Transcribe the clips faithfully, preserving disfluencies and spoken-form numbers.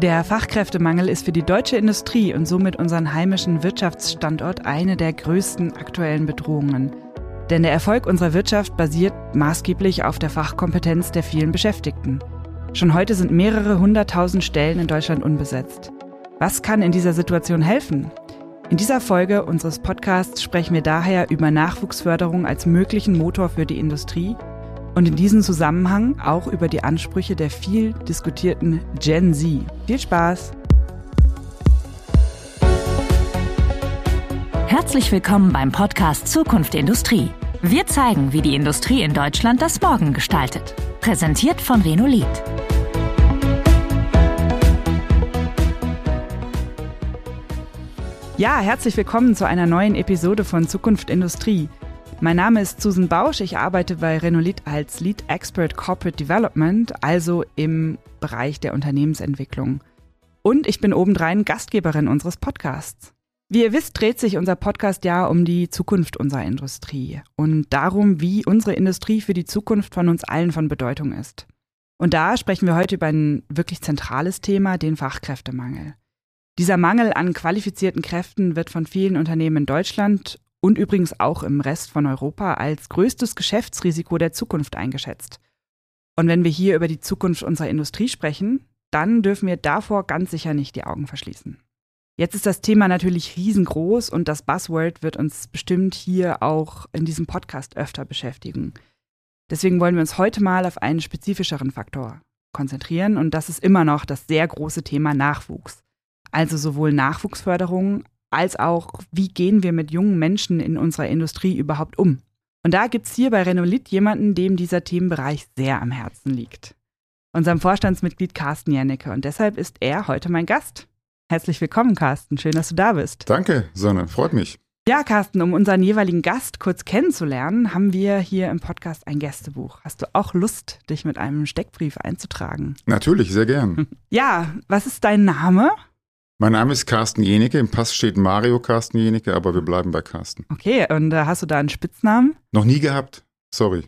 Der Fachkräftemangel ist für die deutsche Industrie und somit unseren heimischen Wirtschaftsstandort eine der größten aktuellen Bedrohungen. Denn der Erfolg unserer Wirtschaft basiert maßgeblich auf der Fachkompetenz der vielen Beschäftigten. Schon heute sind mehrere hunderttausend Stellen in Deutschland unbesetzt. Was kann in dieser Situation helfen? In dieser Folge unseres Podcasts sprechen wir daher über Nachwuchsförderung als möglichen Motor für die Industrie und in diesem Zusammenhang auch über die Ansprüche der viel diskutierten Gen Z. Viel Spaß! Herzlich willkommen beim Podcast Zukunft Industrie. Wir zeigen, wie die Industrie in Deutschland das Morgen gestaltet. Präsentiert von Renolit. Ja, herzlich willkommen zu einer neuen Episode von Zukunft Industrie. Mein Name ist Susan Bausch, ich arbeite bei Renolit als Lead Expert Corporate Development, also im Bereich der Unternehmensentwicklung. Und ich bin obendrein Gastgeberin unseres Podcasts. Wie ihr wisst, dreht sich unser Podcast ja um die Zukunft unserer Industrie und darum, wie unsere Industrie für die Zukunft von uns allen von Bedeutung ist. Und da sprechen wir heute über ein wirklich zentrales Thema, den Fachkräftemangel. Dieser Mangel an qualifizierten Kräften wird von vielen Unternehmen in Deutschland und übrigens auch im Rest von Europa als größtes Geschäftsrisiko der Zukunft eingeschätzt. Und wenn wir hier über die Zukunft unserer Industrie sprechen, dann dürfen wir davor ganz sicher nicht die Augen verschließen. Jetzt ist das Thema natürlich riesengroß und das Buzzword wird uns bestimmt hier auch in diesem Podcast öfter beschäftigen. Deswegen wollen wir uns heute mal auf einen spezifischeren Faktor konzentrieren und das ist immer noch das sehr große Thema Nachwuchs. Also sowohl Nachwuchsförderung als auch, wie gehen wir mit jungen Menschen in unserer Industrie überhaupt um. Und da gibt es hier bei Renolit jemanden, dem dieser Themenbereich sehr am Herzen liegt. Unserem Vorstandsmitglied Carsten Jennecke. Und deshalb ist er heute mein Gast. Herzlich willkommen, Carsten. Schön, dass du da bist. Danke, Sonne. Freut mich. Ja, Carsten, um unseren jeweiligen Gast kurz kennenzulernen, haben wir hier im Podcast ein Gästebuch. Hast du auch Lust, dich mit einem Steckbrief einzutragen? Natürlich, sehr gern. Ja, was ist dein Name? Mein Name ist Carsten Jennecke. Im Pass steht Mario Carsten Jennecke, aber wir bleiben bei Carsten. Okay, und äh, hast du da einen Spitznamen? Noch nie gehabt. Sorry.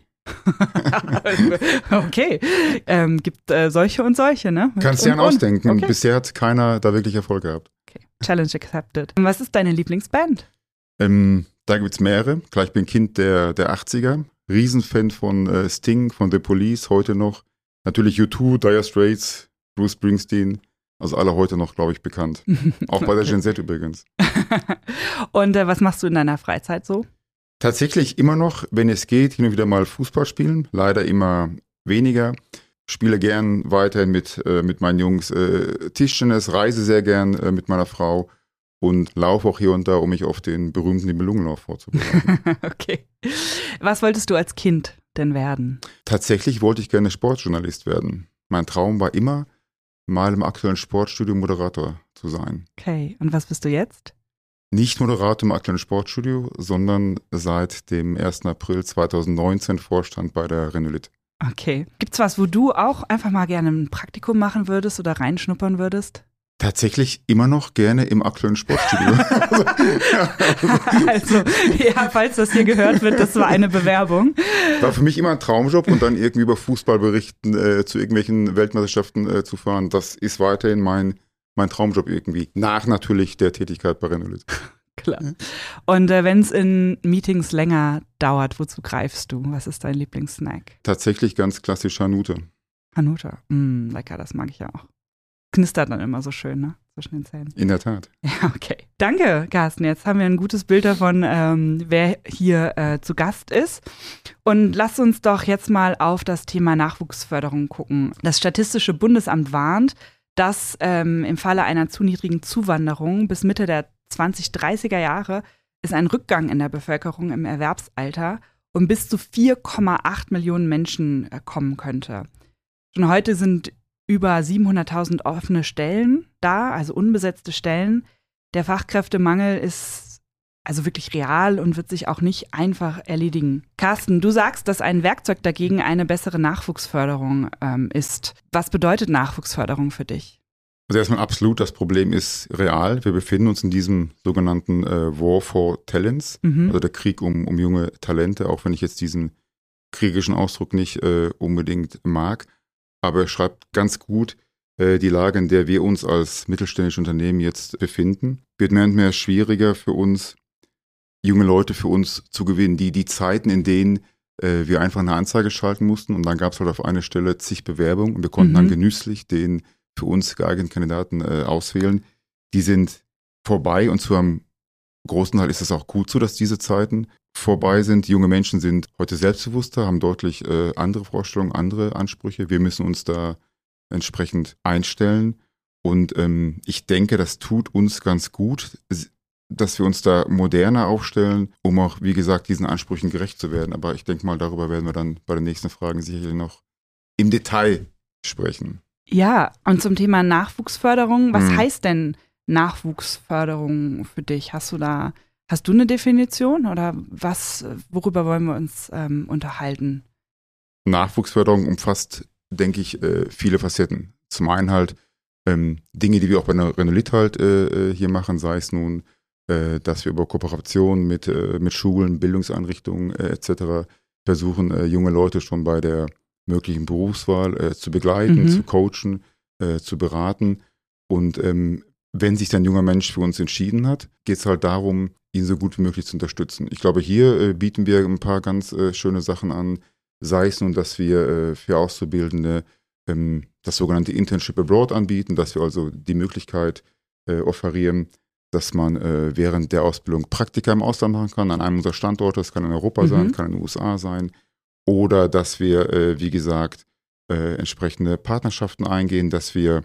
Okay, ähm, gibt äh, solche und solche, ne? Kannst du dir ausdenken. Okay. Bisher hat keiner da wirklich Erfolg gehabt. Okay, Challenge accepted. Was ist deine Lieblingsband? Ähm, da gibt es mehrere. Klar, ich bin Kind der, der achtziger. Riesenfan von äh, Sting, von The Police, heute noch. Natürlich U zwei, Dire Straits, Bruce Springsteen. Also alle heute noch, glaube ich, bekannt. Auch bei der Gen Z übrigens. Und äh, was machst du in deiner Freizeit so? Tatsächlich immer noch, wenn es geht, hin und wieder mal Fußball spielen. Leider immer weniger. Spiele gern weiterhin mit, äh, mit meinen Jungs äh, Tischtennis, reise sehr gern äh, mit meiner Frau und laufe auch hier und da, um mich auf den berühmten Nibelungenlauf vorzubereiten. Okay. Was wolltest du als Kind denn werden? Tatsächlich wollte ich gerne Sportjournalist werden. Mein Traum war immer, mal im aktuellen Sportstudio Moderator zu sein. Okay, und was bist du jetzt? Nicht Moderator im aktuellen Sportstudio, sondern seit dem ersten April zweitausendneunzehn Vorstand bei der Renolit. Okay. Gibt's was, wo du auch einfach mal gerne ein Praktikum machen würdest oder reinschnuppern würdest? Tatsächlich immer noch gerne im aktuellen Sportstudio. Also, ja, falls das hier gehört wird, das war eine Bewerbung. War für mich immer ein Traumjob und dann irgendwie über Fußball berichten, äh, zu irgendwelchen Weltmeisterschaften äh, zu fahren. Das ist weiterhin mein, mein Traumjob irgendwie. Nach natürlich der Tätigkeit bei Renolit. Klar. Und äh, wenn es in Meetings länger dauert, wozu greifst du? Was ist dein Lieblingssnack? Tatsächlich ganz klassisch Hanuta. Hanuta, mm, lecker, das mag ich ja auch. Knistert dann immer so schön, ne? Zwischen den Zähnen. In der Tat. Ja, okay. Danke, Carsten. Jetzt haben wir ein gutes Bild davon, ähm, wer hier äh, zu Gast ist. Und lasst uns doch jetzt mal auf das Thema Nachwuchsförderung gucken. Das Statistische Bundesamt warnt, dass ähm, im Falle einer zu niedrigen Zuwanderung bis Mitte der zwanzig dreißiger Jahre es einen Rückgang in der Bevölkerung im Erwerbsalter um bis zu vier Komma acht Millionen Menschen äh, kommen könnte. Schon heute sind über siebenhunderttausend offene Stellen da, also unbesetzte Stellen. Der Fachkräftemangel ist also wirklich real und wird sich auch nicht einfach erledigen. Carsten, du sagst, dass ein Werkzeug dagegen eine bessere Nachwuchsförderung ähm, ist. Was bedeutet Nachwuchsförderung für dich? Also erstmal absolut, das Problem ist real. Wir befinden uns in diesem sogenannten äh, War for Talents, mhm. also der Krieg um, um junge Talente, auch wenn ich jetzt diesen kriegerischen Ausdruck nicht äh, unbedingt mag. Aber er schreibt ganz gut, äh, die Lage, in der wir uns als mittelständische Unternehmen jetzt befinden, wird mehr und mehr schwieriger für uns, junge Leute für uns zu gewinnen. Die, die Zeiten, in denen äh, wir einfach eine Anzeige schalten mussten und dann gab es halt auf einer Stelle zig Bewerbungen und wir konnten mhm. dann genüsslich den für uns geeigneten Kandidaten äh, auswählen, die sind vorbei und zu einem großen Teil ist es auch gut so, dass diese Zeiten vorbei sind. Die junge Menschen sind heute selbstbewusster, haben deutlich äh, andere Vorstellungen, andere Ansprüche. Wir müssen uns da entsprechend einstellen und ähm, ich denke, das tut uns ganz gut, dass wir uns da moderner aufstellen, um auch, wie gesagt, diesen Ansprüchen gerecht zu werden. Aber ich denke mal, darüber werden wir dann bei den nächsten Fragen sicherlich noch im Detail sprechen. Ja, und zum Thema Nachwuchsförderung, was hm. heißt denn Nachwuchsförderung für dich? Hast du da, hast du eine Definition oder was, worüber wollen wir uns ähm, unterhalten? Nachwuchsförderung umfasst, denke ich, äh, viele Facetten. Zum einen halt ähm, Dinge, die wir auch bei der Renolit halt äh, hier machen, sei es nun, äh, dass wir über Kooperation mit, äh, mit Schulen, Bildungseinrichtungen äh, et cetera versuchen, äh, junge Leute schon bei der möglichen Berufswahl äh, zu begleiten, mhm. zu coachen, äh, zu beraten. Und ähm, wenn sich dann ein junger Mensch für uns entschieden hat, geht es halt darum, ihn so gut wie möglich zu unterstützen. Ich glaube, hier äh, bieten wir ein paar ganz äh, schöne Sachen an, sei es nun, dass wir äh, für Auszubildende ähm, das sogenannte Internship Abroad anbieten, dass wir also die Möglichkeit äh, offerieren, dass man äh, während der Ausbildung Praktika im Ausland machen kann, an einem unserer Standorte, das kann in Europa mhm. sein, kann in den U S A sein, oder dass wir, äh, wie gesagt, äh, entsprechende Partnerschaften eingehen, dass wir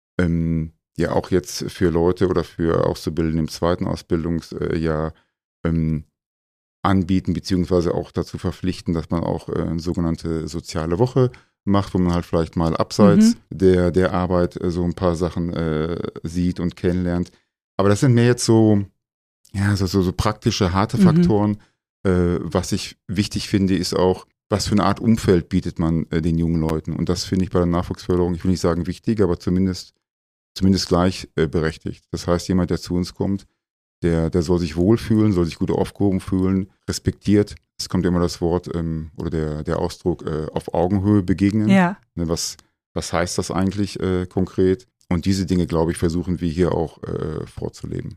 ähm, ja auch jetzt für Leute oder für Auszubildende im zweiten Ausbildungsjahr ähm, anbieten, beziehungsweise auch dazu verpflichten, dass man auch äh, eine sogenannte soziale Woche macht, wo man halt vielleicht mal abseits mhm. der, der Arbeit äh, so ein paar Sachen äh, sieht und kennenlernt. Aber das sind mehr jetzt so, ja, so, so, so praktische, harte mhm. Faktoren. Äh, was ich wichtig finde, ist auch, was für eine Art Umfeld bietet man äh, den jungen Leuten. Und das finde ich bei der Nachwuchsförderung, ich will nicht sagen wichtig, aber zumindest zumindest gleichberechtigt. Äh, das heißt, jemand, der zu uns kommt, der, der soll sich wohlfühlen, soll sich gut aufgehoben fühlen, respektiert. Es kommt immer das Wort ähm, oder der, der Ausdruck äh, auf Augenhöhe begegnen. Ja. Ne, was, was heißt das eigentlich äh, konkret? Und diese Dinge, glaube ich, versuchen wir hier auch äh, vorzuleben.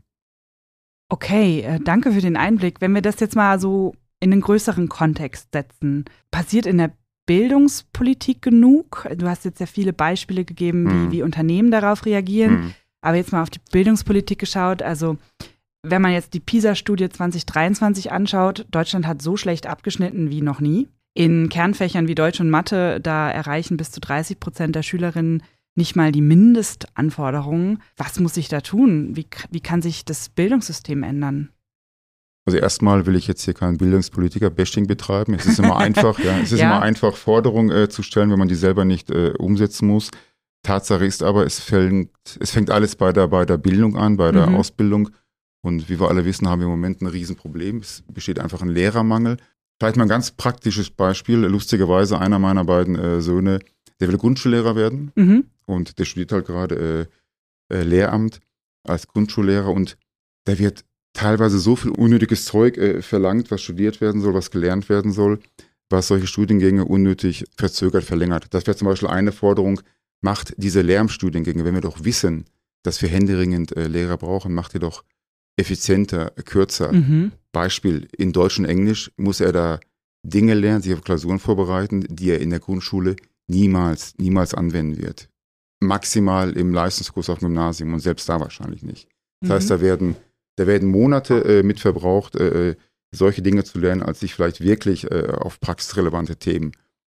Okay, äh, danke für den Einblick. Wenn wir das jetzt mal so in einen größeren Kontext setzen, passiert in der Bildungspolitik genug? Du hast jetzt ja viele Beispiele gegeben, hm. wie, wie Unternehmen darauf reagieren. Hm. Aber jetzt mal auf die Bildungspolitik geschaut. Also wenn man jetzt die PISA-Studie zwanzig dreiundzwanzig anschaut, Deutschland hat so schlecht abgeschnitten wie noch nie. In Kernfächern wie Deutsch und Mathe, da erreichen bis zu dreißig Prozent der Schülerinnen nicht mal die Mindestanforderungen. Was muss sich da tun? Wie, wie kann sich das Bildungssystem ändern? Also erstmal will ich jetzt hier kein Bildungspolitiker-Bashing betreiben. Es ist immer einfach, ja, es ist ja. immer einfach, Forderungen äh, zu stellen, wenn man die selber nicht äh, umsetzen muss. Tatsache ist aber, es fängt, es fängt alles bei der, bei der Bildung an, bei der mhm. Ausbildung. Und wie wir alle wissen, haben wir im Moment ein Riesenproblem. Es besteht einfach ein Lehrermangel. Vielleicht mal ein ganz praktisches Beispiel. Lustigerweise, einer meiner beiden äh, Söhne, der will Grundschullehrer werden. Mhm. Und der studiert halt gerade äh, äh, Lehramt als Grundschullehrer. Und der wird teilweise so viel unnötiges Zeug äh, verlangt, was studiert werden soll, was gelernt werden soll, was solche Studiengänge unnötig verzögert, verlängert. Das wäre zum Beispiel eine Forderung, macht diese Lehramtsstudiengänge, wenn wir doch wissen, dass wir händeringend äh, Lehrer brauchen, macht ihr doch effizienter, kürzer. Mhm. Beispiel, in Deutsch und Englisch muss er da Dinge lernen, sich auf Klausuren vorbereiten, die er in der Grundschule niemals, niemals anwenden wird. Maximal im Leistungskurs auf dem Gymnasium und selbst da wahrscheinlich nicht. Das mhm. heißt, da werden, da werden Monate äh, mit verbraucht, äh, solche Dinge zu lernen, als sich vielleicht wirklich äh, auf praxisrelevante Themen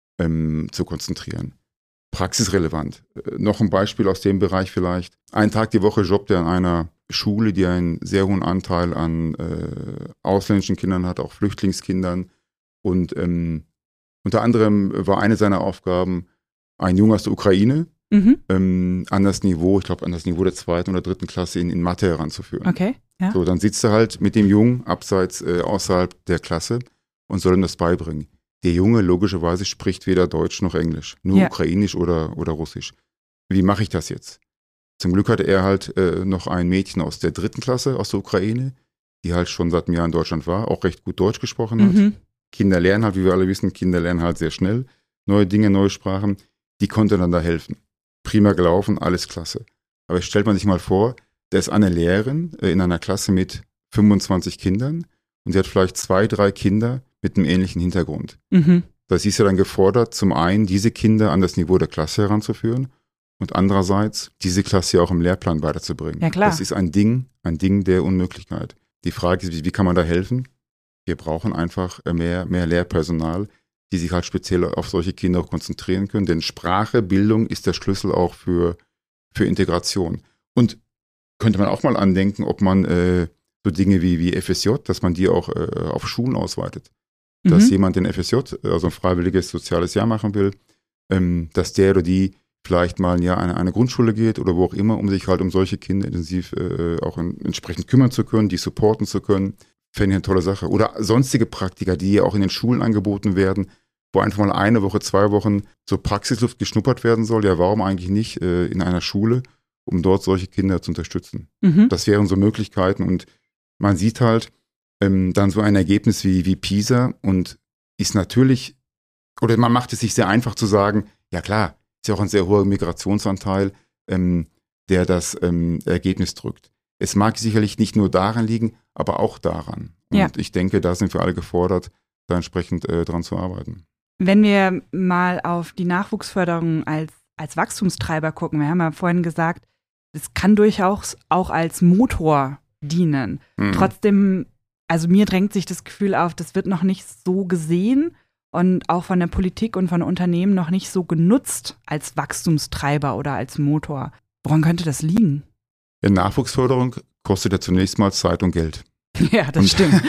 ähm, zu konzentrieren. Praxisrelevant. Äh, noch ein Beispiel aus dem Bereich vielleicht. Einen Tag die Woche jobbt er an einer Schule, die einen sehr hohen Anteil an äh, ausländischen Kindern hat, auch Flüchtlingskindern. Und ähm, unter anderem war eine seiner Aufgaben, ein Junge aus der Ukraine mhm. ähm, an das Niveau, ich glaube an das Niveau der zweiten oder dritten Klasse in, in Mathe heranzuführen. Okay, ja. So, dann sitzt er halt mit dem Jungen abseits, äh, außerhalb der Klasse und soll ihm das beibringen. Der Junge logischerweise spricht weder Deutsch noch Englisch, nur ja. Ukrainisch oder, oder Russisch. Wie mache ich das jetzt? Zum Glück hatte er halt äh, noch ein Mädchen aus der dritten Klasse aus der Ukraine, die halt schon seit einem Jahr in Deutschland war, auch recht gut Deutsch gesprochen hat. Mhm. Kinder lernen halt, wie wir alle wissen, Kinder lernen halt sehr schnell neue Dinge, neue Sprachen. Die konnte dann da helfen. prima gelaufen, alles klasse. Aber stellt man sich mal vor, da ist eine Lehrerin äh, in einer Klasse mit fünfundzwanzig Kindern und sie hat vielleicht zwei, drei Kinder mit einem ähnlichen Hintergrund. Mhm. Da ist ja dann gefordert, zum einen diese Kinder an das Niveau der Klasse heranzuführen und andererseits diese Klasse ja auch im Lehrplan weiterzubringen. Ja, klar. Das ist ein Ding, ein Ding der Unmöglichkeit. Die Frage ist, wie, wie kann man da helfen? Wir brauchen einfach mehr, mehr Lehrpersonal, die sich halt speziell auf solche Kinder auch konzentrieren können. Denn Sprache, Bildung ist der Schlüssel auch für, für Integration. Und könnte man auch mal andenken, ob man äh, so Dinge wie, wie F S J, dass man die auch äh, auf Schulen ausweitet. Mhm. Dass jemand den F S J, also ein freiwilliges soziales Jahr machen will, ähm, dass der oder die vielleicht mal ein Jahr an eine Grundschule geht oder wo auch immer, um sich halt um solche Kinder intensiv äh, auch in, entsprechend kümmern zu können, die supporten zu können. Fände ich eine tolle Sache. Oder sonstige Praktika, die ja auch in den Schulen angeboten werden, wo einfach mal eine Woche, zwei Wochen so Praxisluft geschnuppert werden soll. Ja, warum eigentlich nicht äh, in einer Schule, um dort solche Kinder zu unterstützen? Mhm. Das wären so Möglichkeiten und man sieht halt ähm, dann so ein Ergebnis wie, wie PISA und ist natürlich, oder man macht es sich sehr einfach zu sagen, ja klar, ist ja auch ein sehr hoher Migrationsanteil, ähm, der das ähm, Ergebnis drückt. Es mag sicherlich nicht nur daran liegen, aber auch daran. Und ja. ich denke, da sind wir alle gefordert, da entsprechend äh, dran zu arbeiten. Wenn wir mal auf die Nachwuchsförderung als, als Wachstumstreiber gucken, wir haben ja vorhin gesagt, es kann durchaus auch als Motor dienen. Mhm. Trotzdem, also mir drängt sich das Gefühl auf, das wird noch nicht so gesehen und auch von der Politik und von Unternehmen noch nicht so genutzt als Wachstumstreiber oder als Motor. Woran könnte das liegen? Ja, Nachwuchsförderung kostet ja zunächst mal Zeit und Geld. Ja, das und, stimmt.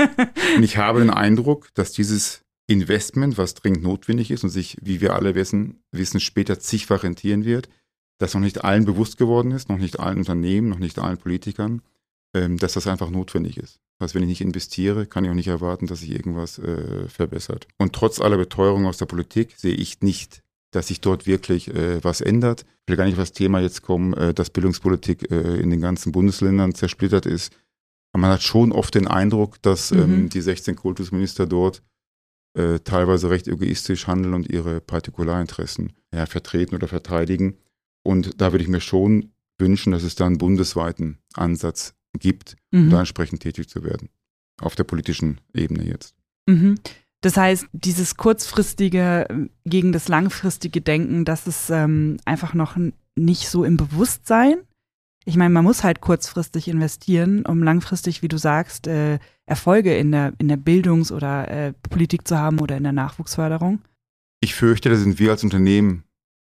Und ich habe den Eindruck, dass dieses Investment, was dringend notwendig ist und sich, wie wir alle wissen, wissen später zigfach rentieren wird, das noch nicht allen bewusst geworden ist, noch nicht allen Unternehmen, noch nicht allen Politikern, ähm, dass das einfach notwendig ist. Das heißt, wenn ich nicht investiere, kann ich auch nicht erwarten, dass sich irgendwas äh, verbessert. Und trotz aller Beteuerung aus der Politik sehe ich nicht, dass sich dort wirklich äh, was ändert. Ich will gar nicht auf das Thema jetzt kommen, äh, dass Bildungspolitik äh, in den ganzen Bundesländern zersplittert ist. Aber man hat schon oft den Eindruck, dass mhm. ähm, die sechzehn Kultusminister dort äh, teilweise recht egoistisch handeln und ihre Partikularinteressen ja, vertreten oder verteidigen. Und da würde ich mir schon wünschen, dass es da einen bundesweiten Ansatz gibt, mhm. um da entsprechend tätig zu werden. Auf der politischen Ebene jetzt. Mhm. Das heißt, dieses kurzfristige gegen das langfristige Denken, das ist ähm, einfach noch nicht so im Bewusstsein. Ich meine, man muss halt kurzfristig investieren, um langfristig, wie du sagst, äh, Erfolge in der, in der Bildungs- oder äh, Politik zu haben oder in der Nachwuchsförderung. Ich fürchte, da sind wir als Unternehmen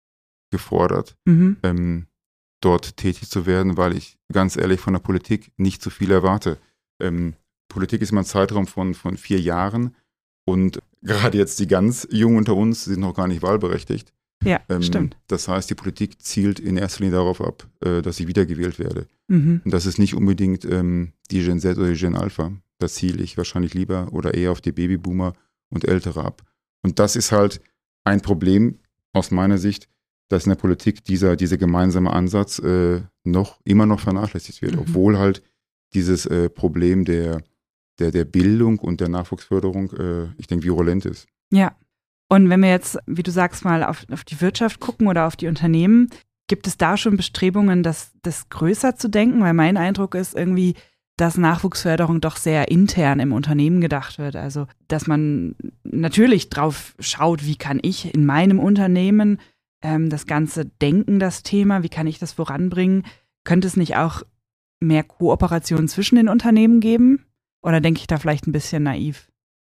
gefordert, mhm. ähm, dort tätig zu werden, weil ich ganz ehrlich von der Politik nicht so viel erwarte. Ähm, Politik ist immer ein Zeitraum von, von vier Jahren. Und gerade jetzt die ganz Jungen unter uns sind noch gar nicht wahlberechtigt. Ja, ähm, stimmt. Das heißt, die Politik zielt in erster Linie darauf ab, äh, dass ich wiedergewählt werde. Mhm. Und das ist nicht unbedingt ähm, die Gen Z oder die Gen Alpha. Da ziele ich wahrscheinlich lieber oder eher auf die Babyboomer und Ältere ab. Und das ist halt ein Problem aus meiner Sicht, dass in der Politik dieser, dieser gemeinsame Ansatz äh, noch immer noch vernachlässigt wird, mhm. obwohl halt dieses äh, Problem der Der, der Bildung und der Nachwuchsförderung, äh, ich denke, virulent ist. Ja. Und wenn wir jetzt, wie du sagst, mal auf, auf die Wirtschaft gucken oder auf die Unternehmen, gibt es da schon Bestrebungen, das, das größer zu denken? Weil mein Eindruck ist irgendwie, dass Nachwuchsförderung doch sehr intern im Unternehmen gedacht wird. Also, dass man natürlich drauf schaut, wie kann ich in meinem Unternehmen ähm, das Ganze denken, das Thema, wie kann ich das voranbringen? Könnte es nicht auch mehr Kooperation zwischen den Unternehmen geben? Oder denke ich da vielleicht ein bisschen naiv?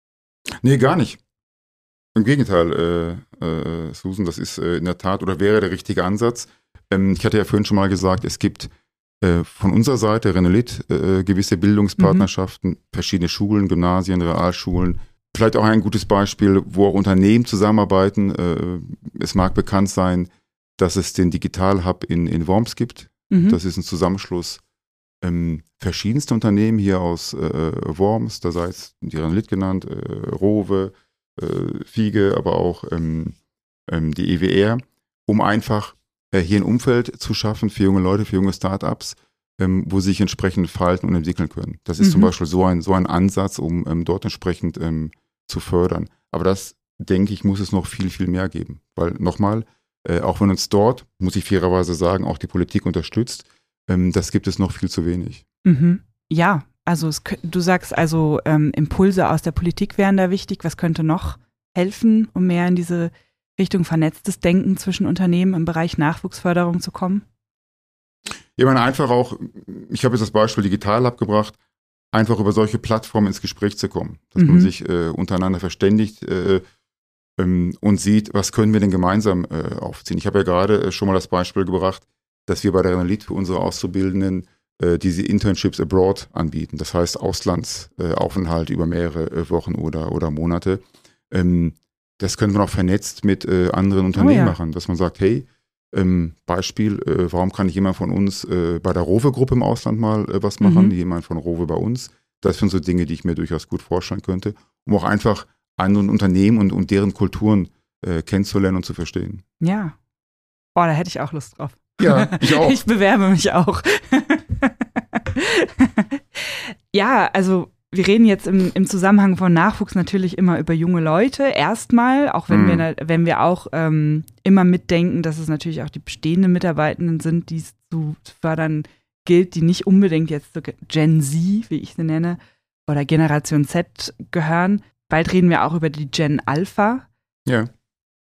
Nee, gar nicht. Im Gegenteil, äh, äh, Susan, das ist äh, in der Tat oder wäre der richtige Ansatz. Ähm, ich hatte ja vorhin schon mal gesagt, es gibt äh, von unserer Seite, Renolit, äh, gewisse Bildungspartnerschaften, mhm. verschiedene Schulen, Gymnasien, Realschulen. Vielleicht auch ein gutes Beispiel, wo auch Unternehmen zusammenarbeiten. Äh, es mag bekannt sein, dass es den Digital Hub in, in Worms gibt. Mhm. Das ist ein Zusammenschluss Ähm, verschiedenste Unternehmen hier aus äh, Worms, da sei es die Renolit genannt, äh, Rowe, äh, Fiege, aber auch ähm, ähm, die E W R, um einfach äh, hier ein Umfeld zu schaffen für junge Leute, für junge Startups, ähm, wo sie sich entsprechend verhalten und entwickeln können. Das ist mhm. zum Beispiel so ein, so ein Ansatz, um ähm, dort entsprechend ähm, zu fördern. Aber das, denke ich, muss es noch viel, viel mehr geben. Weil nochmal, Äh, auch wenn uns dort, muss ich fairerweise sagen, auch die Politik unterstützt, ähm, das gibt es noch viel zu wenig. Mhm. Ja, also es, du sagst also, ähm, Impulse aus der Politik wären da wichtig. Was könnte noch helfen, um mehr in diese Richtung vernetztes Denken zwischen Unternehmen im Bereich Nachwuchsförderung zu kommen? Ich meine einfach auch, ich habe jetzt das Beispiel Digital Lab gebracht, einfach über solche Plattformen ins Gespräch zu kommen, dass mhm. man sich äh, untereinander verständigt äh, ähm, und sieht, was können wir denn gemeinsam äh, aufziehen. Ich habe ja gerade äh, schon mal das Beispiel gebracht, dass wir bei der Renolit für unsere Auszubildenden äh, diese Internships abroad anbieten, das heißt Auslandsaufenthalt äh, über mehrere äh, Wochen oder, oder Monate. Ähm, das können wir auch vernetzt mit äh, anderen Unternehmen oh, ja. machen, dass man sagt, hey, Ähm, Beispiel, äh, warum kann nicht jemand von uns äh, bei der Rowe-Gruppe im Ausland mal äh, was machen, mhm. jemand von Rowe bei uns. Das sind so Dinge, die ich mir durchaus gut vorstellen könnte, um auch einfach andere Unternehmen und, und deren Kulturen äh, kennenzulernen und zu verstehen. Ja. Boah, da hätte ich auch Lust drauf. Ja, ich auch. Ich bewerbe mich auch. Ja, also wir reden jetzt im, im Zusammenhang von Nachwuchs natürlich immer über junge Leute. Erstmal, auch wenn, mm. wir, wenn wir auch ähm, immer mitdenken, dass es natürlich auch die bestehenden Mitarbeitenden sind, die es zu fördern gilt, die nicht unbedingt jetzt so Gen Z, wie ich sie nenne, oder Generation Z gehören. Bald reden wir auch über die Gen Alpha. Ja.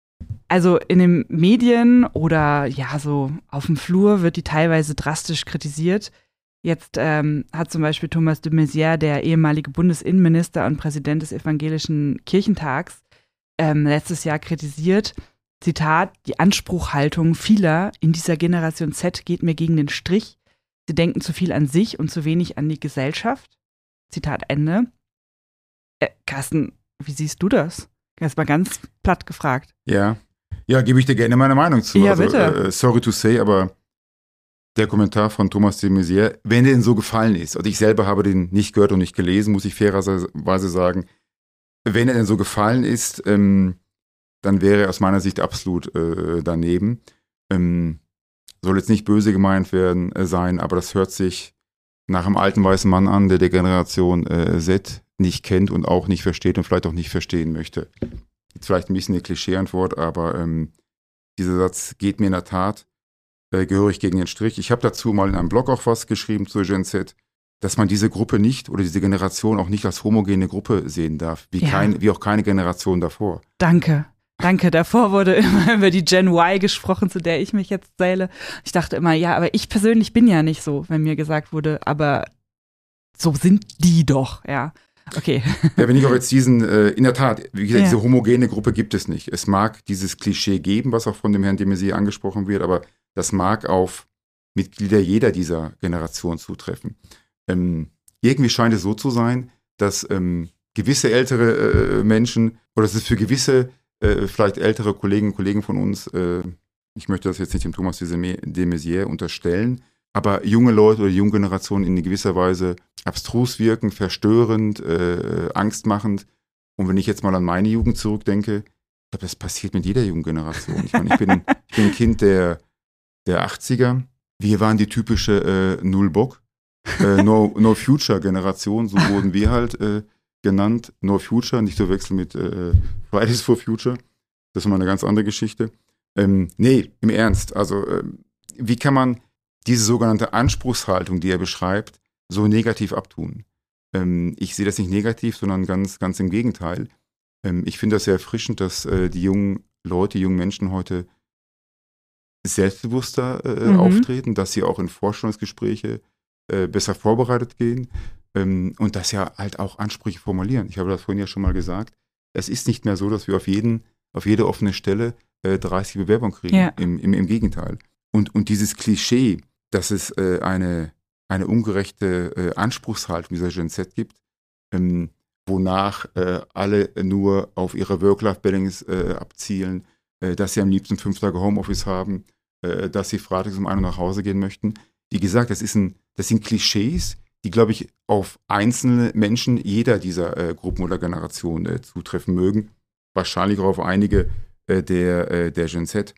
Also in den Medien oder ja, so auf dem Flur wird die teilweise drastisch kritisiert. Jetzt ähm, hat zum Beispiel Thomas de Maizière, der ehemalige Bundesinnenminister und Präsident des Evangelischen Kirchentags, ähm, letztes Jahr kritisiert, Zitat, die Anspruchhaltung vieler in dieser Generation Z geht mir gegen den Strich. Sie denken zu viel an sich und zu wenig an die Gesellschaft. Zitat Ende. Äh, Carsten, wie siehst du das? Erstmal ganz platt gefragt. Ja, ja, gebe ich dir gerne meine Meinung zu. Ja, also, bitte. Äh, sorry to say, aber der Kommentar von Thomas de Maizière, wenn der denn so gefallen ist, und ich selber habe den nicht gehört und nicht gelesen, muss ich fairerweise sagen, wenn er denn so gefallen ist, ähm, dann wäre er aus meiner Sicht absolut äh, daneben. Ähm, soll jetzt nicht böse gemeint werden äh, sein, aber das hört sich nach einem alten weißen Mann an, der der Generation äh, Z nicht kennt und auch nicht versteht und vielleicht auch nicht verstehen möchte. Jetzt vielleicht ein bisschen eine Klischee-Antwort, aber ähm, dieser Satz geht mir in der Tat Äh, gehörig gegen den Strich. Ich habe dazu mal in einem Blog auch was geschrieben zur Gen Z, dass man diese Gruppe nicht oder diese Generation auch nicht als homogene Gruppe sehen darf, wie, ja. kein, wie auch keine Generation davor. Danke, danke. Davor wurde immer über die Gen Y gesprochen, zu der ich mich jetzt zähle. Ich dachte immer, ja, aber ich persönlich bin ja nicht so, wenn mir gesagt wurde, aber so sind die doch, ja. Okay. Ja, wenn ich auch jetzt diesen, äh, in der Tat, wie gesagt, ja. diese homogene Gruppe gibt es nicht. Es mag dieses Klischee geben, was auch von dem Herrn de Maizière angesprochen wird, aber das mag auf Mitglieder jeder dieser Generation zutreffen. Ähm, irgendwie scheint es so zu sein, dass ähm, gewisse ältere äh, Menschen, oder es ist für gewisse, äh, vielleicht ältere Kolleginnen und Kollegen von uns, äh, ich möchte das jetzt nicht dem Thomas de Maizière unterstellen, aber junge Leute oder junge Generationen in gewisser Weise abstrus wirken, verstörend, äh, angstmachend. Und wenn ich jetzt mal an meine Jugend zurückdenke, ich glaube, das passiert mit jeder jungen Generation. Ich meine, ich bin, ich bin ein Kind der der achtziger. Wir waren die typische äh, Null-Bock, äh, No, no Future-Generation, so wurden wir halt äh, genannt. No Future, nicht zu wechseln mit äh, Fridays for Future. Das ist mal eine ganz andere Geschichte. Ähm, nee, im Ernst. Also, äh, wie kann man diese sogenannte Anspruchshaltung, die er beschreibt, so negativ abtun? Ähm, ich sehe das nicht negativ, sondern ganz, ganz im Gegenteil. Ähm, ich finde das sehr erfrischend, dass äh, die jungen Leute, die jungen Menschen heute selbstbewusster äh, mhm. auftreten, dass sie auch in Vorstellungsgespräche äh, besser vorbereitet gehen ähm, und dass sie halt auch Ansprüche formulieren. Ich habe das vorhin ja schon mal gesagt. Es ist nicht mehr so, dass wir auf jeden, auf jede offene Stelle äh, dreißig Bewerbungen kriegen. Ja. Im, im, Im Gegenteil. Und, und dieses Klischee, dass es äh, eine, eine ungerechte äh, Anspruchshaltung dieser Gen Z gibt, ähm, wonach äh, alle nur auf ihre Work-Life-Balance äh, abzielen, äh, dass sie am liebsten fünf Tage Homeoffice haben, äh, dass sie freitags um ein Uhr nach Hause gehen möchten. Wie gesagt, das, ist ein, das sind Klischees, die, glaube ich, auf einzelne Menschen jeder dieser äh, Gruppen oder Generationen äh, zutreffen mögen. Wahrscheinlich auch auf einige äh, der, äh, der Gen Z.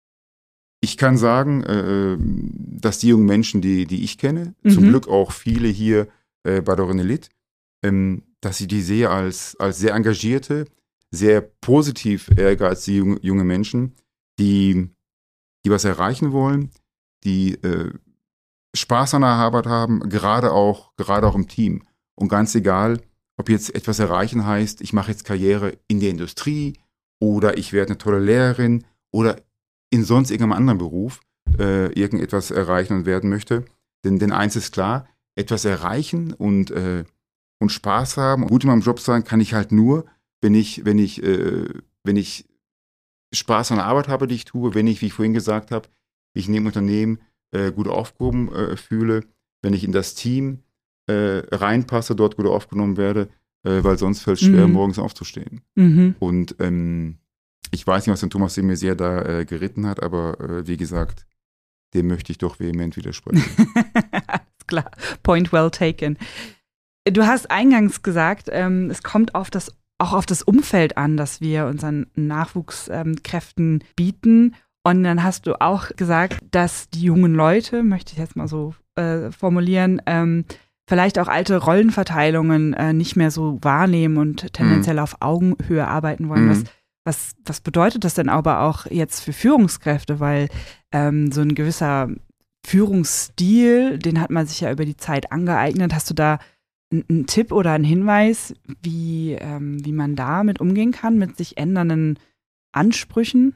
Ich kann sagen, äh, dass die jungen Menschen, die, die ich kenne, mhm. zum Glück auch viele hier äh, bei der Renolit, ähm, dass ich die sehe als, als sehr engagierte, sehr positiv ehrgeizige junge, junge Menschen, die die was erreichen wollen, die äh, Spaß an der Arbeit haben, gerade auch, gerade auch im Team. Und ganz egal, ob jetzt etwas erreichen heißt, ich mache jetzt Karriere in der Industrie oder ich werde eine tolle Lehrerin oder in sonst irgendeinem anderen Beruf äh, irgendetwas erreichen und werden möchte. Denn, denn eins ist klar, etwas erreichen und, äh, und Spaß haben und gut in meinem Job sein, kann ich halt nur, wenn ich, wenn ich, äh, wenn ich Spaß an der Arbeit habe, die ich tue, wenn ich, wie ich vorhin gesagt habe, ich in dem Unternehmen äh, gut aufgehoben äh, fühle, wenn ich in das Team äh, reinpasse, dort gut aufgenommen werde, äh, weil sonst fällt es schwer, mhm. morgens aufzustehen. Mhm. Und ähm, ich weiß nicht, was den Thomas de Maizière da äh, geritten hat, aber äh, wie gesagt, dem möchte ich doch vehement widersprechen. Alles klar, point well taken. Du hast eingangs gesagt, ähm, es kommt auf das, auch auf das Umfeld an, das wir unseren Nachwuchskräften ähm, bieten. Und dann hast du auch gesagt, dass die jungen Leute, möchte ich jetzt mal so äh, formulieren, ähm, vielleicht auch alte Rollenverteilungen äh, nicht mehr so wahrnehmen und tendenziell mhm. auf Augenhöhe arbeiten wollen. Mhm. Was, was, was bedeutet das denn aber auch jetzt für Führungskräfte? Weil ähm, so ein gewisser Führungsstil, den hat man sich ja über die Zeit angeeignet. Hast du da einen, einen Tipp oder einen Hinweis, wie, ähm, wie man damit umgehen kann, mit sich ändernden Ansprüchen?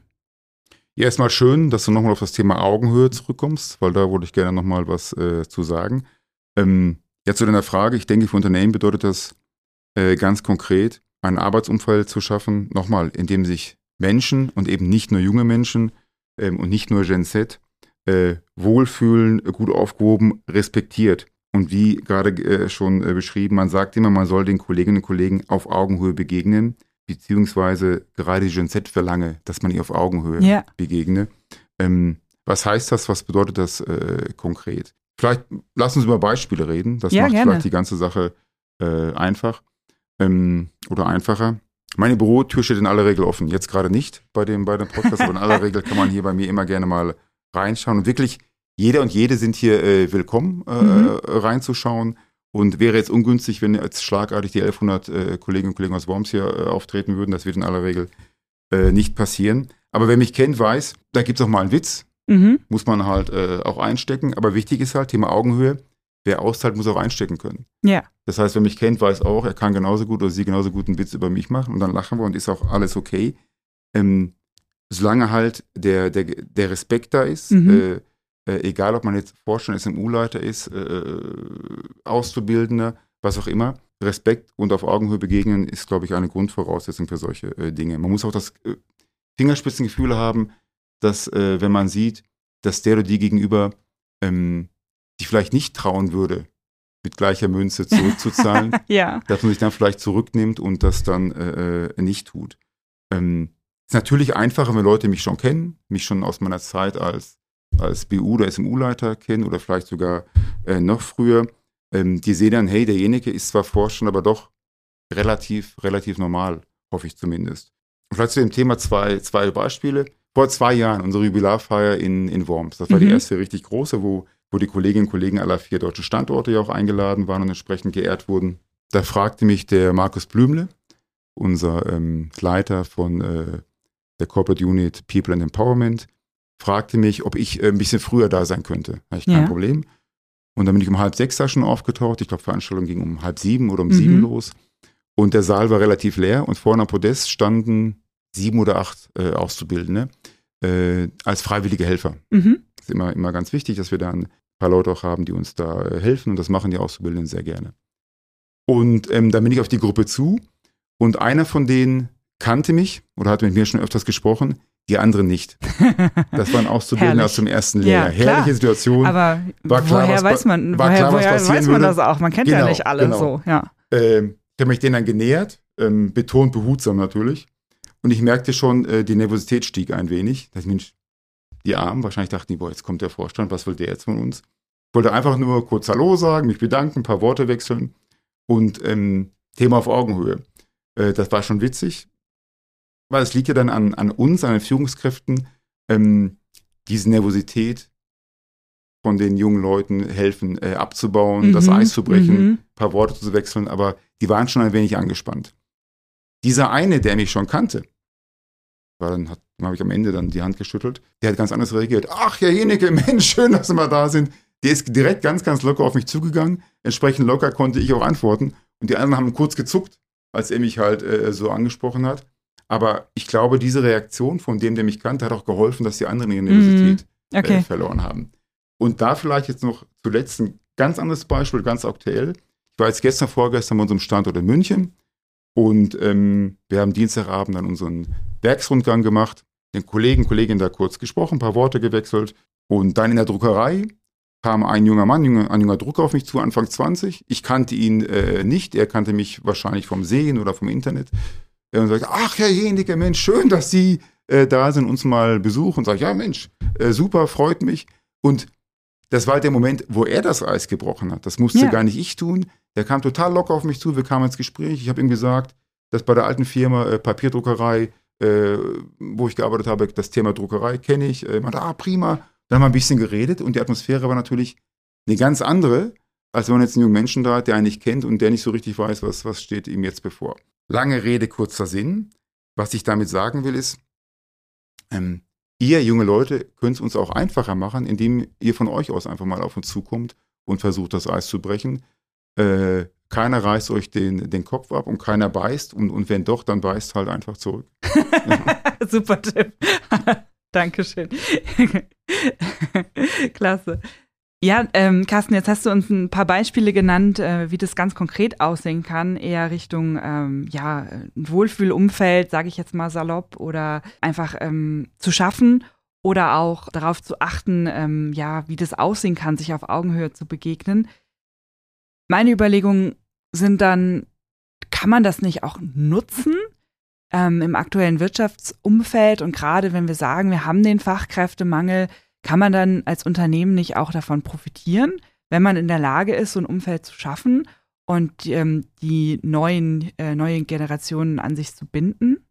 Ja, erstmal schön, dass du nochmal auf das Thema Augenhöhe zurückkommst, weil da wollte ich gerne nochmal was äh, zu sagen. Ähm, jetzt zu deiner Frage, ich denke, für Unternehmen bedeutet das äh, ganz konkret, ein Arbeitsumfeld zu schaffen, nochmal, in dem sich Menschen und eben nicht nur junge Menschen ähm, und nicht nur Gen Z äh, wohlfühlen, gut aufgehoben, respektiert. Und wie gerade äh, schon äh, beschrieben, man sagt immer, man soll den Kolleginnen und Kollegen auf Augenhöhe begegnen, beziehungsweise gerade die Gen Z verlange, dass man ihr auf Augenhöhe yeah. begegne. Ähm, was heißt das? Was bedeutet das äh, konkret? Vielleicht lass uns über Beispiele reden. Das ja, macht gerne. vielleicht die ganze Sache äh, einfach ähm, oder einfacher. Meine Bürotür steht in aller Regel offen. Jetzt gerade nicht bei dem, bei dem Podcast, aber in aller Regel kann man hier bei mir immer gerne mal reinschauen. Und wirklich, jeder und jede sind hier äh, willkommen, äh, mhm. reinzuschauen. Und wäre jetzt ungünstig, wenn jetzt schlagartig die elfhundert äh, Kolleginnen und Kollegen aus Worms hier äh, auftreten würden. Das wird in aller Regel äh, nicht passieren. Aber wer mich kennt, weiß, da gibt es auch mal einen Witz. Mhm. Muss man halt äh, auch einstecken. Aber wichtig ist halt, Thema Augenhöhe, wer austeilt, muss auch einstecken können. Ja. Das heißt, wer mich kennt, weiß auch, er kann genauso gut oder sie genauso gut einen Witz über mich machen. Und dann lachen wir und ist auch alles okay. Ähm, solange halt der, der, der Respekt da ist, mhm. äh, Äh, egal, ob man jetzt Vorstand, S M U-Leiter ist, äh, Auszubildender, was auch immer, Respekt und auf Augenhöhe begegnen ist, glaube ich, eine Grundvoraussetzung für solche äh, Dinge. Man muss auch das äh, Fingerspitzengefühl haben, dass, äh, wenn man sieht, dass der oder die gegenüber ähm, sich vielleicht nicht trauen würde, mit gleicher Münze zurückzuzahlen, ja. dass man sich dann vielleicht zurücknimmt und das dann äh, nicht tut. Ähm, ist natürlich einfacher, wenn Leute mich schon kennen, mich schon aus meiner Zeit als als B U- oder S M U-Leiter kennen oder vielleicht sogar äh, noch früher, ähm, die sehen dann, hey, derjenige ist zwar Vorstand, aber doch relativ, relativ normal, hoffe ich zumindest. Und vielleicht zu dem Thema zwei, zwei Beispiele. Vor zwei Jahren, unsere Jubilarfeier in, in Worms. Das war mhm. die erste richtig große, wo, wo die Kolleginnen und Kollegen aller vier deutschen Standorte ja auch eingeladen waren und entsprechend geehrt wurden. Da fragte mich der Markus Blümle, unser ähm, Leiter von äh, der Corporate Unit People and Empowerment, fragte mich, ob ich äh, ein bisschen früher da sein könnte. Habe ich kein ja. Problem. Und dann bin ich um halb sechs da schon aufgetaucht. Ich glaube, Veranstaltung ging um halb sieben oder um mhm. sieben los. Und der Saal war relativ leer. Und vorne am Podest standen sieben oder acht äh, Auszubildende äh, als freiwillige Helfer. Mhm. Das ist immer, immer ganz wichtig, dass wir da ein paar Leute auch haben, die uns da äh, helfen. Und das machen die Auszubildenden sehr gerne. Und ähm, dann bin ich auf die Gruppe zu. Und einer von denen kannte mich oder hat mit mir schon öfters gesprochen. Die anderen nicht. Das waren Auszubildende aus dem ersten Lehrjahr. Ja, Herrliche klar. Situation. Aber war klar, woher was, weiß man, war woher, klar, woher was weiß man würde. das auch? Man kennt genau, ja nicht alle genau. so. Ja. Ähm, ich habe mich denen dann genähert, ähm, betont behutsam natürlich. Und ich merkte schon, äh, die Nervosität stieg ein wenig. Das Mensch, die Armen, wahrscheinlich dachten die, boah, jetzt kommt der Vorstand, was will der jetzt von uns? Ich wollte einfach nur kurz Hallo sagen, mich bedanken, ein paar Worte wechseln und ähm, Thema auf Augenhöhe. Äh, das war schon witzig. Weil es liegt ja dann an, an uns, an den Führungskräften, ähm, diese Nervosität von den jungen Leuten helfen äh, abzubauen, mhm, das Eis zu brechen, ein mhm. paar Worte zu wechseln, aber die waren schon ein wenig angespannt. Dieser eine, der mich schon kannte, war dann, hat, dem habe ich am Ende dann die Hand geschüttelt. Der hat ganz anders reagiert. Ach, Herr Jenecke, Mensch, schön, dass Sie mal da sind. Der ist direkt ganz, ganz locker auf mich zugegangen. Entsprechend locker konnte ich auch antworten. Und die anderen haben kurz gezuckt, als er mich halt äh, so angesprochen hat. Aber ich glaube, diese Reaktion von dem, der mich kannte, hat auch geholfen, dass die anderen in der Universität mm, okay. äh, verloren haben. Und da vielleicht jetzt noch zuletzt ein ganz anderes Beispiel, ganz aktuell. Ich war jetzt gestern, vorgestern bei unserem Standort in München und ähm, wir haben Dienstagabend dann unseren Werksrundgang gemacht, den Kollegen, Kolleginnen da kurz gesprochen, ein paar Worte gewechselt und dann in der Druckerei kam ein junger Mann, ein junger Drucker auf mich zu, Anfang zwanzig. Ich kannte ihn äh, nicht, er kannte mich wahrscheinlich vom Sehen oder vom Internet. Und sagt, ach Herr Jenecke, Mensch, schön, dass Sie äh, da sind, uns mal besuchen. Und sagt, ja Mensch, äh, super, freut mich. Und das war der Moment, wo er das Eis gebrochen hat. Das musste ja. gar nicht ich tun. Der kam total locker auf mich zu, wir kamen ins Gespräch. Ich habe ihm gesagt, dass bei der alten Firma äh, Papierdruckerei, äh, wo ich gearbeitet habe, das Thema Druckerei kenne ich. Äh, meinte, ah prima. Dann haben wir ein bisschen geredet und die Atmosphäre war natürlich eine ganz andere, als wenn man jetzt einen jungen Menschen da hat, der einen nicht kennt und der nicht so richtig weiß, was, was steht ihm jetzt bevor. Lange Rede, kurzer Sinn. Was ich damit sagen will, ist, ähm, ihr junge Leute könnt es uns auch einfacher machen, indem ihr von euch aus einfach mal auf uns zukommt und versucht, das Eis zu brechen. Äh, keiner reißt euch den, den Kopf ab und keiner beißt. Und, und wenn doch, dann beißt halt einfach zurück. Super Tipp. Dankeschön. Klasse. Ja, ähm, Carsten, jetzt hast du uns ein paar Beispiele genannt, äh, wie das ganz konkret aussehen kann, eher Richtung ähm, ja, ein Wohlfühlumfeld, sage ich jetzt mal salopp, oder einfach ähm, zu schaffen oder auch darauf zu achten, ähm, ja, wie das aussehen kann, sich auf Augenhöhe zu begegnen. Meine Überlegungen sind dann, kann man das nicht auch nutzen ähm, im aktuellen Wirtschaftsumfeld und gerade wenn wir sagen, wir haben den Fachkräftemangel, kann man dann als Unternehmen nicht auch davon profitieren, wenn man in der Lage ist, so ein Umfeld zu schaffen und ähm, die neuen, äh, neuen Generationen an sich zu binden?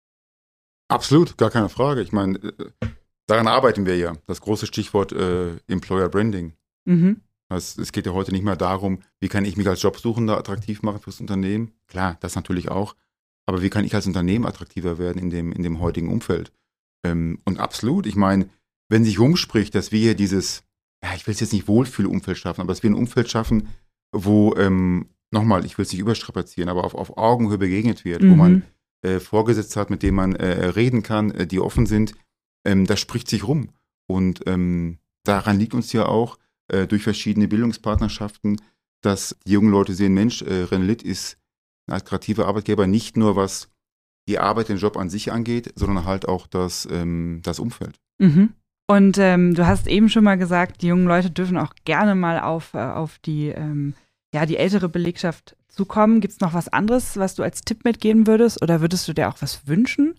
Absolut, gar keine Frage. Ich meine, daran arbeiten wir ja. Das große Stichwort äh, Employer Branding. Mhm. Also, es geht ja heute nicht mehr darum, wie kann ich mich als Jobsuchender attraktiv machen fürs Unternehmen. Klar, das natürlich auch. Aber wie kann ich als Unternehmen attraktiver werden in dem, in dem heutigen Umfeld? Ähm, und absolut, ich meine, wenn sich rumspricht, dass wir hier dieses, ja, ich will es jetzt nicht Wohlfühlumfeld schaffen, aber dass wir ein Umfeld schaffen, wo, ähm, nochmal, ich will es nicht überstrapazieren, aber auf, auf Augenhöhe begegnet wird, mhm. wo man äh, Vorgesetzte hat, mit denen man äh, reden kann, äh, die offen sind, ähm, das spricht sich rum. Und ähm, daran liegt uns ja auch äh, durch verschiedene Bildungspartnerschaften, dass die jungen Leute sehen, Mensch, äh, Renalit ist ein attraktiver Arbeitgeber, nicht nur was die Arbeit, den Job an sich angeht, sondern halt auch das, ähm, das Umfeld. Mhm. Und ähm, du hast eben schon mal gesagt, die jungen Leute dürfen auch gerne mal auf, äh, auf die, ähm, ja, die ältere Belegschaft zukommen. Gibt es noch was anderes, was du als Tipp mitgeben würdest? Oder würdest du dir auch was wünschen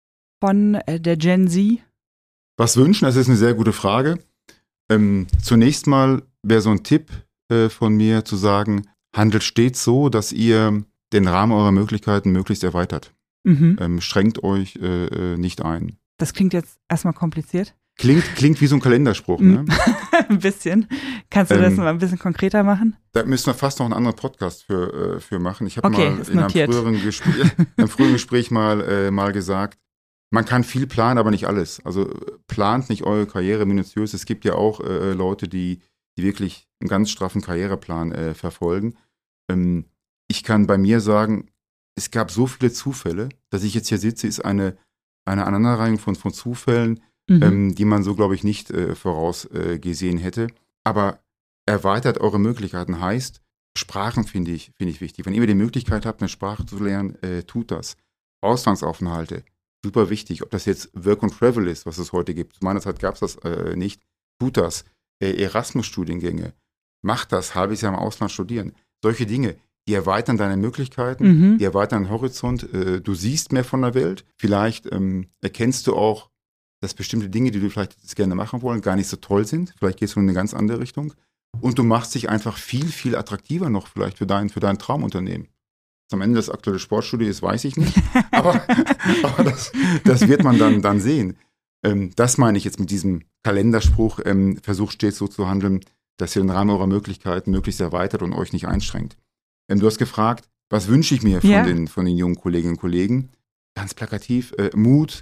von äh, der Gen Z? Was wünschen? Das ist eine sehr gute Frage. Ähm, zunächst mal wäre so ein Tipp äh, von mir zu sagen, handelt stets so, dass ihr den Rahmen eurer Möglichkeiten möglichst erweitert. Mhm. Ähm, schränkt euch äh, nicht ein. Das klingt jetzt erstmal kompliziert. Klingt, klingt wie so ein Kalenderspruch, ne? Ein bisschen. Kannst du ähm, das mal ein bisschen konkreter machen? Da müssen wir fast noch einen anderen Podcast für, äh, für machen. Ich habe okay, mal in einem, früheren Gespräch, in einem früheren Gespräch mal, äh, mal gesagt, man kann viel planen, aber nicht alles. Also plant nicht eure Karriere minutiös. Es gibt ja auch äh, Leute, die, die wirklich einen ganz straffen Karriereplan äh, verfolgen. Ähm, ich kann bei mir sagen, es gab so viele Zufälle, dass ich jetzt hier sitze, ist eine, eine Aneinanderreihung von, von Zufällen, Mhm. Ähm, die man so, glaube ich, nicht äh, vorausgesehen äh, hätte. Aber erweitert eure Möglichkeiten heißt, Sprachen finde ich, finde ich wichtig. Wenn ihr die Möglichkeit habt, eine Sprache zu lernen, äh, tut das. Auslandsaufenthalte, super wichtig. Ob das jetzt Work and Travel ist, was es heute gibt. Zu meiner Zeit gab es das äh, nicht. Tut das. Äh, Erasmus-Studiengänge. Macht das. Halbes Jahr im Ausland studieren. Solche Dinge, die erweitern deine Möglichkeiten, mhm. die erweitern den Horizont. Äh, du siehst mehr von der Welt. Vielleicht ähm, erkennst du auch, dass bestimmte Dinge, die du vielleicht jetzt gerne machen wollen, gar nicht so toll sind. Vielleicht gehst du in eine ganz andere Richtung. Und du machst dich einfach viel, viel attraktiver noch vielleicht für dein, für dein Traumunternehmen. Was am Ende das aktuelle Sportstudio ist, weiß ich nicht. aber aber das, das wird man dann, dann sehen. Ähm, das meine ich jetzt mit diesem Kalenderspruch. Ähm, versucht stets so zu handeln, dass ihr den Rahmen eurer Möglichkeiten möglichst erweitert und euch nicht einschränkt. Ähm, du hast gefragt, was wünsche ich mir von, ja. den, von den jungen Kolleginnen und Kollegen? Ganz plakativ, äh, Mut,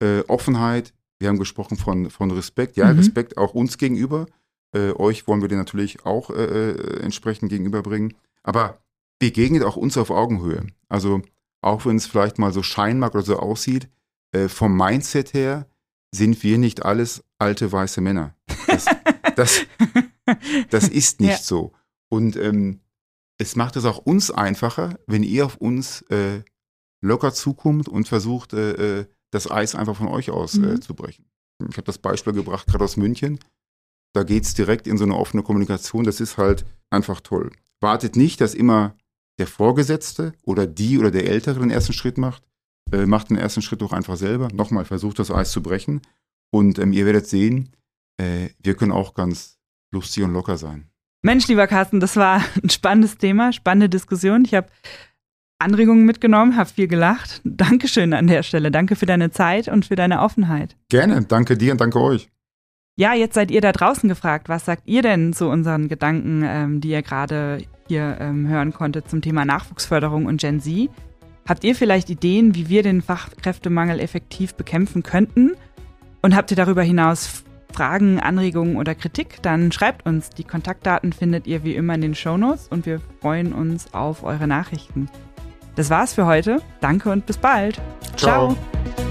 äh, Offenheit. Wir haben gesprochen von, von Respekt. Ja, mhm. Respekt auch uns gegenüber. Äh, euch wollen wir den natürlich auch äh, entsprechend gegenüberbringen. Aber begegnet auch uns auf Augenhöhe. Also auch wenn es vielleicht mal so scheinen mag oder so aussieht, äh, vom Mindset her sind wir nicht alles alte weiße Männer. Das, das, das ist nicht ja. so. Und ähm, es macht es auch uns einfacher, wenn ihr auf uns äh, locker zukommt und versucht, äh, das Eis einfach von euch aus mhm. äh, zu brechen. Ich habe das Beispiel gebracht, gerade aus München. Da geht es direkt in so eine offene Kommunikation. Das ist halt einfach toll. Wartet nicht, dass immer der Vorgesetzte oder die oder der Ältere den ersten Schritt macht. Äh, macht den ersten Schritt doch einfach selber. Nochmal, versucht das Eis zu brechen. Und ähm, ihr werdet sehen, äh, wir können auch ganz lustig und locker sein. Mensch, lieber Carsten, das war ein spannendes Thema, spannende Diskussion. Ich habe Anregungen mitgenommen, habe viel gelacht. Dankeschön an der Stelle. Danke für deine Zeit und für deine Offenheit. Gerne, danke dir und danke euch. Ja, jetzt seid ihr da draußen gefragt. Was sagt ihr denn zu unseren Gedanken, ähm, die ihr gerade hier ähm, hören konntet zum Thema Nachwuchsförderung und Gen Z? Habt ihr vielleicht Ideen, wie wir den Fachkräftemangel effektiv bekämpfen könnten? Und habt ihr darüber hinaus Fragen, Anregungen oder Kritik? Dann schreibt uns. Die Kontaktdaten findet ihr wie immer in den Shownotes und wir freuen uns auf eure Nachrichten. Das war's für heute. Danke und bis bald. Ciao. Ciao.